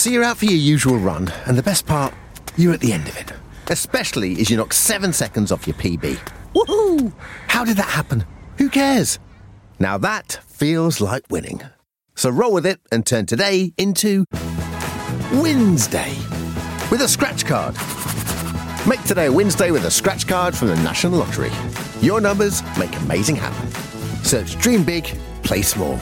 So you're out for your usual run, and the best part, you're at the end of it. Especially as you knock 7 seconds off your PB. Woohoo! How did that happen? Who cares? Now that feels like winning. So roll with it and turn today into Wednesday with a scratch card. Make today a Wednesday with a scratch card from the National Lottery. Your numbers make amazing happen. Search Dream Big, Play Small.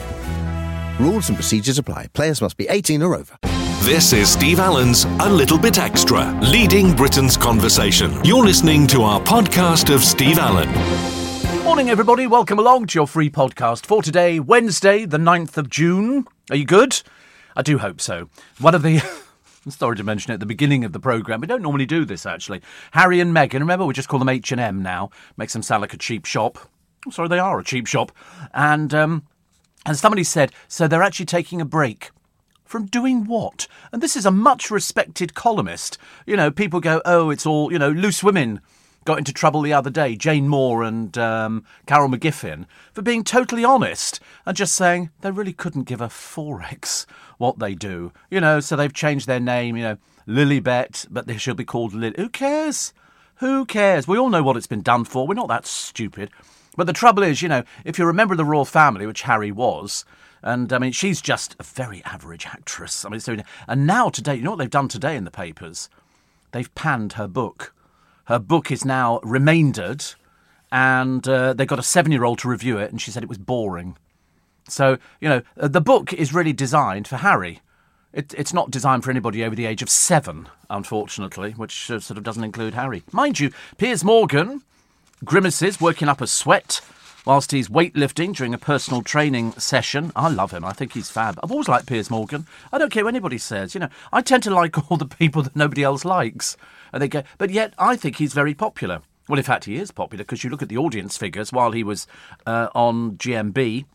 Rules and procedures apply. Players must be 18 or over. This is Steve Allen's A Little Bit Extra, leading Britain's conversation. You're listening to our podcast of Steve Allen. Morning, everybody. Welcome along to your free podcast for today, Wednesday, the 9th of June. Are you good? I do hope so. One of the... I'm sorry to mention it at the beginning of the programme. We don't normally do this, actually. Harry and Meghan, remember, we just call them H&M now. Makes them sound like a cheap shop. I'm sorry, they are a cheap shop. And somebody said, so they're actually taking a break. From doing what? And this is a much respected columnist. You know, people go, oh, it's all, you know, loose women got into trouble the other day, Jane Moore and Carol McGiffin, for being totally honest and just saying they really couldn't give a forex what they do. You know, so they've changed their name, you know, Lilibet, but they should be called Lily. Who cares? Who cares? We all know what it's been done for. We're not that stupid. But the trouble is, you know, if you're a member of the royal family, which Harry was, and, I mean, she's just a very average actress. I mean, so, and now today, you know what they've done today in the papers? They've panned her book. Her book is now remaindered, and they got a 7-year-old to review it, and she said it was boring. So, you know, the book is really designed for Harry. It's not designed for anybody over the age of 7, unfortunately, which sort of doesn't include Harry. Mind you, Piers Morgan grimaces, working up a sweat whilst he's weightlifting during a personal training session. I love him. I think he's fab. I've always liked Piers Morgan. I don't care what anybody says. You know, I tend to like all the people that nobody else likes. And they go, but yet I think he's very popular. Well, in fact, he is popular because you look at the audience figures while he was on GMB,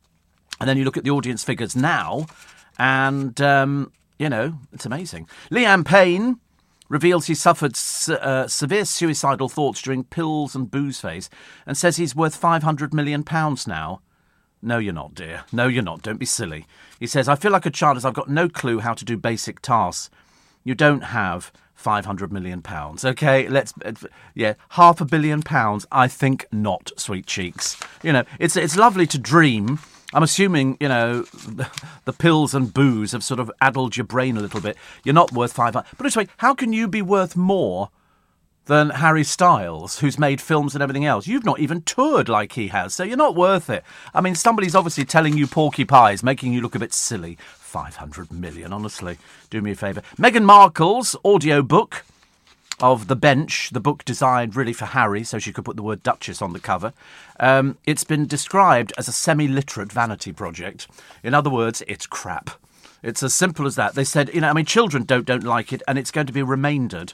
and then you look at the audience figures now, and, you know, it's amazing. Liam Payne reveals he suffered severe suicidal thoughts during pills and booze phase and says he's worth £500 million now. No, you're not, dear. No, you're not. Don't be silly. He says, I feel like a child as I've got no clue how to do basic tasks. You don't have £500 million. OK, yeah, £500 million. I think not, sweet cheeks. You know, it's lovely to dream. I'm assuming, you know, the pills and booze have sort of addled your brain a little bit. You're not worth 500. But anyway, how can you be worth more than Harry Styles, who's made films and everything else? You've not even toured like he has, so you're not worth it. I mean, somebody's obviously telling you porky pies, making you look a bit silly. 500 million, honestly. Do me a favour. Meghan Markle's audio book of The Bench, the book designed really for Harry, so she could put the word Duchess on the cover. It's been described as a semi-literate vanity project. In other words, it's crap. It's as simple as that. They said, you know, I mean, children don't like it, and it's going to be remaindered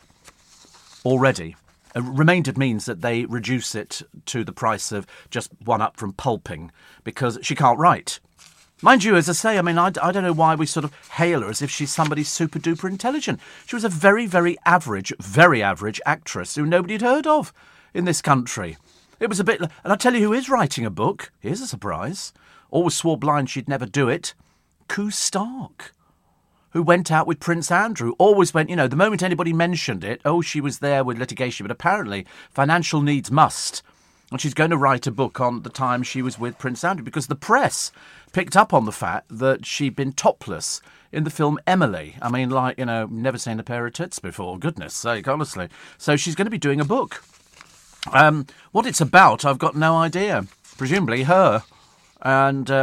already. Remaindered means that they reduce it to the price of just one up from pulping, because she can't write. Mind you, as I say, I mean, I don't know why we sort of hail her as if she's somebody super-duper intelligent. She was a very, very average actress who nobody had heard of in this country. It was a bit... And I'll tell you who is writing a book. Here's a surprise. Always swore blind she'd never do it. Koo Stark, who went out with Prince Andrew. Always went, you know, the moment anybody mentioned it, oh, she was there with litigation. But apparently, financial needs must. And she's going to write a book on the time she was with Prince Andrew, because the press picked up on the fact that she'd been topless in the film Emily. I mean, like, you know, never seen a pair of tits before, goodness sake, honestly. So she's going to be doing a book. What it's about, I've got no idea. Presumably her. And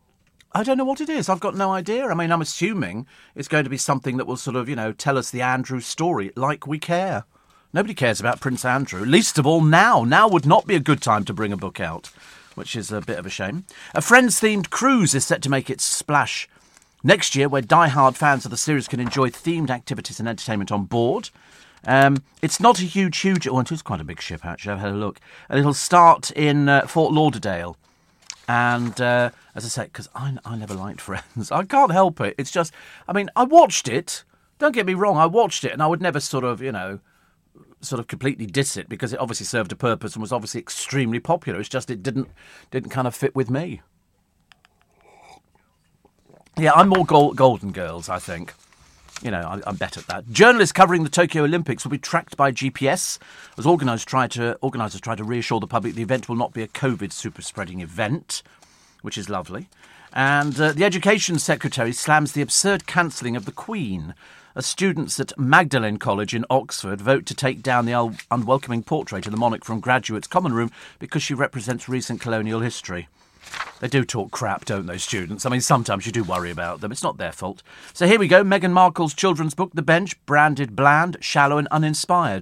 I don't know what it is. I've got no idea. I mean, I'm assuming it's going to be something that will sort of, you know, tell us the Andrew story like we care. Nobody cares about Prince Andrew, least of all now. Now would not be a good time to bring a book out, which is a bit of a shame. A Friends-themed cruise is set to make its splash next year, where die-hard fans of the series can enjoy themed activities and entertainment on board. It's not a huge... Oh, it is quite a big ship, actually. I've had a look. And it'll start in Fort Lauderdale. And, as I say, because I never liked Friends. I can't help it. It's just... I mean, I watched it. Don't get me wrong. I watched it, and I would never sort of, you know... sort of completely diss it, because it obviously served a purpose and was obviously extremely popular. It's just it didn't kind of fit with me. Yeah, I'm more Golden Girls, I think. I'm better at that. Journalists covering the Tokyo Olympics will be tracked by GPS as organisers try to reassure the public the event will not be a COVID super-spreading event, which is lovely. And the Education Secretary slams the absurd cancelling of the Queen as students at Magdalen College in Oxford vote to take down the unwelcoming portrait of the monarch from graduates' common room because she represents recent colonial history. They do talk crap, don't they, students? I mean, sometimes you do worry about them. It's not their fault. So here we go. Meghan Markle's children's book, The Bench, branded bland, shallow and uninspired.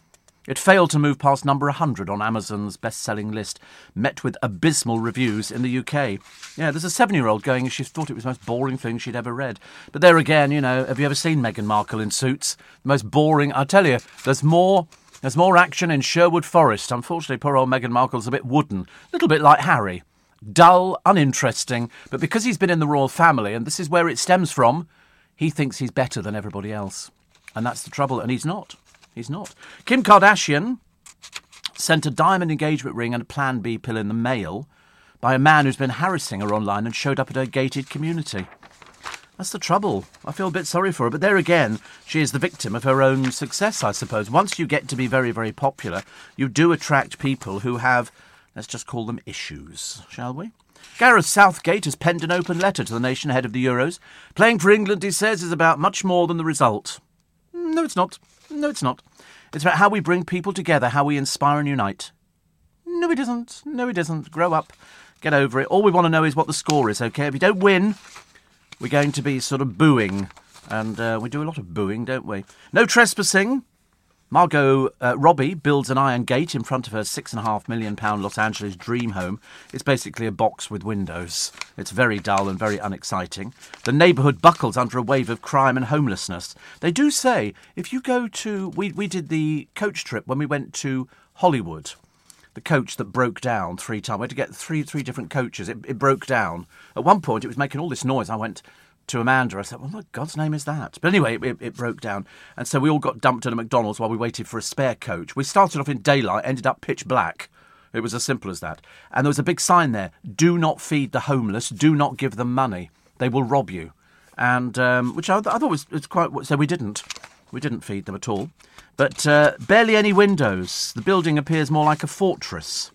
It failed to move past number 100 on Amazon's best-selling list, met with abysmal reviews in the UK. Yeah, there's a 7-year-old going, she thought it was the most boring thing she'd ever read. But there again, have you ever seen Meghan Markle in Suits? The most boring, I tell you, there's more action in Sherwood Forest. Unfortunately, poor old Meghan Markle's a bit wooden, a little bit like Harry. Dull, uninteresting, but because he's been in the royal family, and this is where it stems from, he thinks he's better than everybody else. And that's the trouble, and he's not. He's not. Kim Kardashian sent a diamond engagement ring and a Plan B pill in the mail by a man who's been harassing her online and showed up at her gated community. That's the trouble. I feel a bit sorry for her, but there again, she is the victim of her own success, I suppose. Once you get to be very, very popular, you do attract people who have, let's just call them issues, shall we? Gareth Southgate has penned an open letter to the nation ahead of the Euros. Playing for England, he says, is about much more than the result. No, it's not. No, it's not. It's about how we bring people together, how we inspire and unite. No, it isn't. No, it isn't. Grow up. Get over it. All we want to know is what the score is, OK? If you don't win, we're going to be sort of booing. And we do a lot of booing, don't we? No trespassing. Margot Robbie builds an iron gate in front of her £6.5 million Los Angeles dream home. It's basically a box with windows. It's very dull and very unexciting. The neighbourhood buckles under a wave of crime and homelessness. They do say, if you go to... We did the coach trip when we went to Hollywood. The coach that broke down 3 times. We had to get three different coaches. It broke down. At one point, it was making all this noise. I went to Amanda. I said, well, what God's name is that? But anyway, it broke down. And so we all got dumped at a McDonald's while we waited for a spare coach. We started off in daylight, ended up pitch black. It was as simple as that. And there was a big sign there, do not feed the homeless, do not give them money. They will rob you. And which I thought was quite... So we didn't. We didn't feed them at all. But barely any windows. The building appears more like a fortress.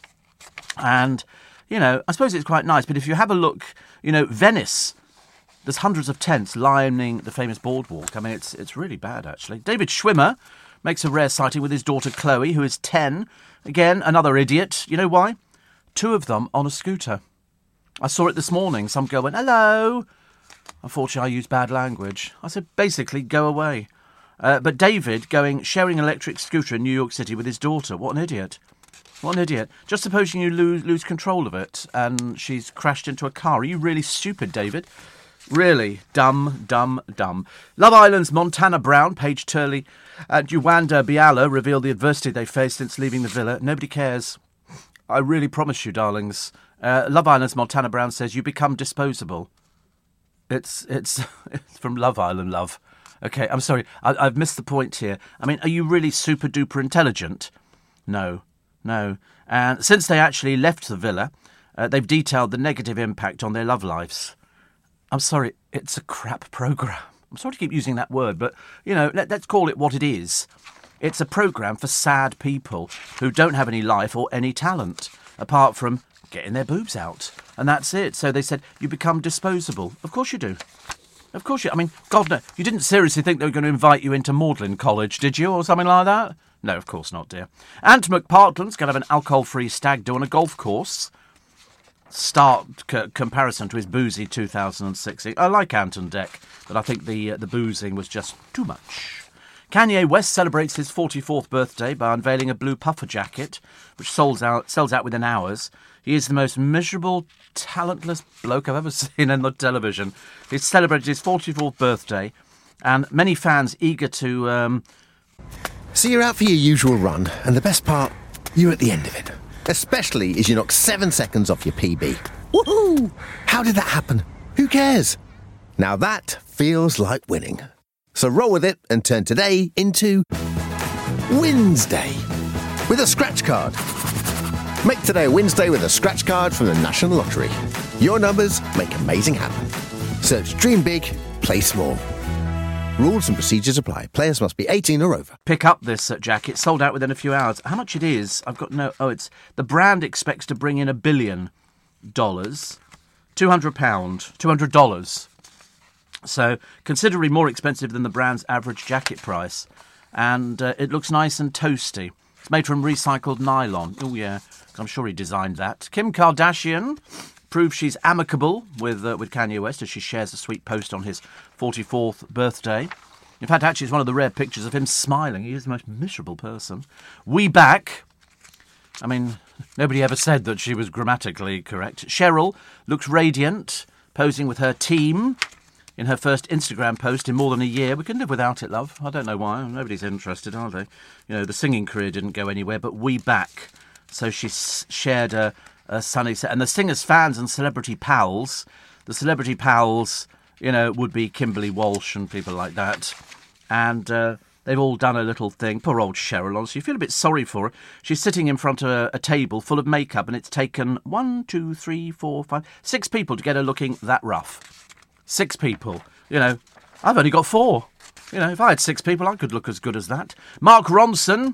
And, I suppose it's quite nice. But if you have a look, Venice... There's hundreds of tents lining the famous boardwalk. I mean, it's really bad, actually. David Schwimmer makes a rare sighting with his daughter Chloe, who is 10. Again, another idiot. You know why? 2 of them on a scooter. I saw it this morning. Some girl went, hello. Unfortunately, I used bad language. I said, basically, go away. But David sharing an electric scooter in New York City with his daughter. What an idiot. What an idiot. Just supposing you lose control of it and she's crashed into a car. Are you really stupid, David? Really, dumb. Love Island's Montana Brown, Paige Turley, and Juwanda Biala reveal the adversity they faced since leaving the villa. Nobody cares. I really promise you, darlings. Love Island's Montana Brown says, you become disposable. It's from Love Island, love. OK, I'm sorry, I've missed the point here. I mean, are you really super-duper intelligent? No. And since they actually left the villa, they've detailed the negative impact on their love lives. I'm sorry, it's a crap programme. I'm sorry to keep using that word, but, let's call it what it is. It's a programme for sad people who don't have any life or any talent, apart from getting their boobs out. And that's it. So they said, you become disposable. Of course you do. Of course you... I mean, God, no. You didn't seriously think they were going to invite you into Magdalen College, did you, or something like that? No, of course not, dear. Ant McPartland's going to have an alcohol-free stag do on a golf course. Stark comparison to his boozy 2016. I like Ant and Dec, but I think the boozing was just too much. Kanye West celebrates his 44th birthday by unveiling a blue puffer jacket, which sells out within hours. He is the most miserable, talentless bloke I've ever seen on the television. He's celebrated his 44th birthday, and many fans eager to... So you're out for your usual run, and the best part, you're at the end of it. Especially as you knock 7 seconds off your PB. Woohoo! How did that happen? Who cares? Now that feels like winning. So roll with it and turn today into Wednesday with a scratch card. Make today a Wednesday with a scratch card from the National Lottery. Your numbers make amazing happen. Search Dream Big, Play Small. Rules and procedures apply. Players must be 18 or over. Pick up this jacket. Sold out within a few hours. How much it is? I've got no... Oh, it's... The brand expects to bring in $1 billion. £200. $200. So, considerably more expensive than the brand's average jacket price. And it looks nice and toasty. It's made from recycled nylon. Oh, yeah. I'm sure he designed that. Kim Kardashian proves she's amicable with Kanye West as she shares a sweet post on his 44th birthday. In fact, actually, it's one of the rare pictures of him smiling. He is the most miserable person. We back. I mean, nobody ever said that she was grammatically correct. Cheryl looks radiant, posing with her team in her first Instagram post in more than a year. We can live without it, love. I don't know why. Nobody's interested, are they? You know, the singing career didn't go anywhere, but we back. So she shared a sunny set. And the singer's fans and celebrity pals, the celebrity pals, you know, would be Kimberly Walsh and people like that. And they've all done a little thing. Poor old Cheryl, honestly. You feel a bit sorry for her. She's sitting in front of a table full of makeup, and it's taken 6 people to get her looking that rough. 6 people. You know, I've only got 4. You know, if I had 6 people, I could look as good as that. Mark Ronson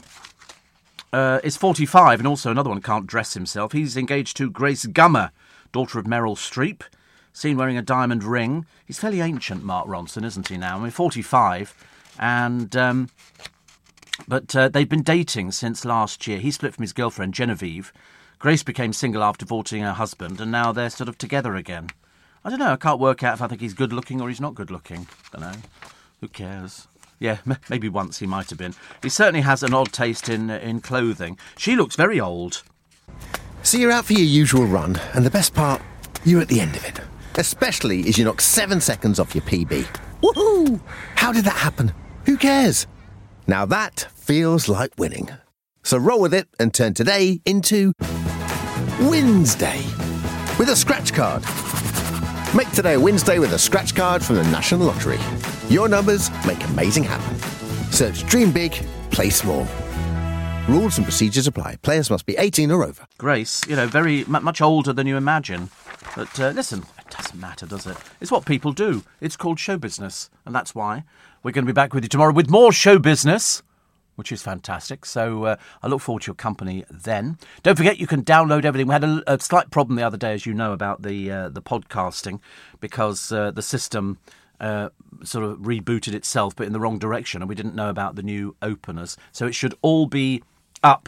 is 45, and also another one can't dress himself. He's engaged to Grace Gummer, daughter of Meryl Streep, seen wearing a diamond ring. He's fairly ancient, Mark Ronson, isn't he now? I mean, 45, and but they've been dating since last year. He split from his girlfriend, Genevieve. Grace became single after divorcing her husband, and now they're sort of together again. I don't know, I can't work out if I think he's good-looking or he's not good-looking. Don't know. Who cares? Yeah, maybe once he might have been. He certainly has an odd taste in clothing. She looks very old. So you're out for your usual run, and the best part, you're at the end of it. Especially as you knock 7 seconds off your PB. Woohoo! How did that happen? Who cares? Now that feels like winning. So roll with it and turn today into Wednesday with a scratch card. Make today a Wednesday with a scratch card from the National Lottery. Your numbers make amazing happen. Search Dream Big, Play Small. Rules and procedures apply. Players must be 18 or over. Grace, you know, very much older than you imagine. But listen, it doesn't matter, does it? It's what people do. It's called show business. And that's why we're going to be back with you tomorrow with more show business, which is fantastic. So I look forward to your company then. Don't forget, you can download everything. We had a slight problem the other day, as you know, about the podcasting, because the system sort of rebooted itself, but in the wrong direction, and we didn't know about the new openers. So it should all be up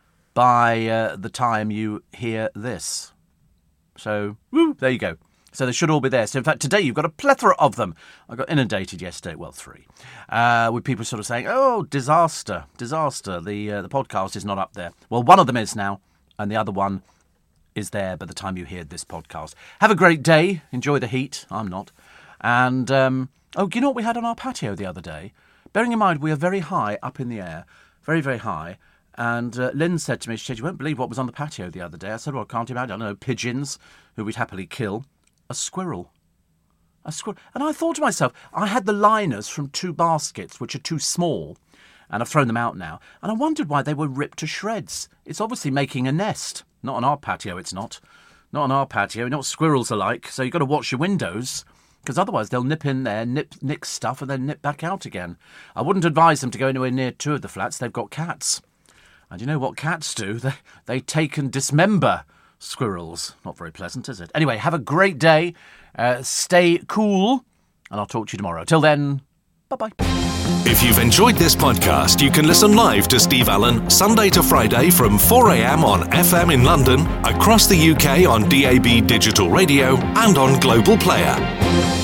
by the time you hear this. So, woo, there you go. So they should all be there. So in fact, today you've got a plethora of them. I got inundated yesterday, well, 3, with people sort of saying, oh, disaster. The podcast is not up there. Well, one of them is now, and the other one is there by the time you hear this podcast. Have a great day. Enjoy the heat. I'm not. And, you know what we had on our patio the other day? Bearing in mind, we are very high up in the air. Very, very high. And Lynn said to me, she said, you won't believe what was on the patio the other day. I said, well, I can't imagine. I don't know, pigeons, who we'd happily kill. A squirrel. And I thought to myself, I had the liners from 2 baskets, which are too small, and I've thrown them out now. And I wondered why they were ripped to shreds. It's obviously making a nest. Not on our patio, it's not. Not on our patio. You know what squirrels are like, so you've got to watch your windows, because otherwise they'll nip in there, nick stuff, and then nip back out again. I wouldn't advise them to go anywhere near 2 of the flats. They've got cats. And you know what cats do? They take and dismember squirrels. Not very pleasant, is it? Anyway, have a great day. Stay cool. And I'll talk to you tomorrow. Till then, bye-bye. If you've enjoyed this podcast, you can listen live to Steve Allen Sunday to Friday from 4 a.m. on FM in London, across the UK on DAB digital radio, and on Global Player.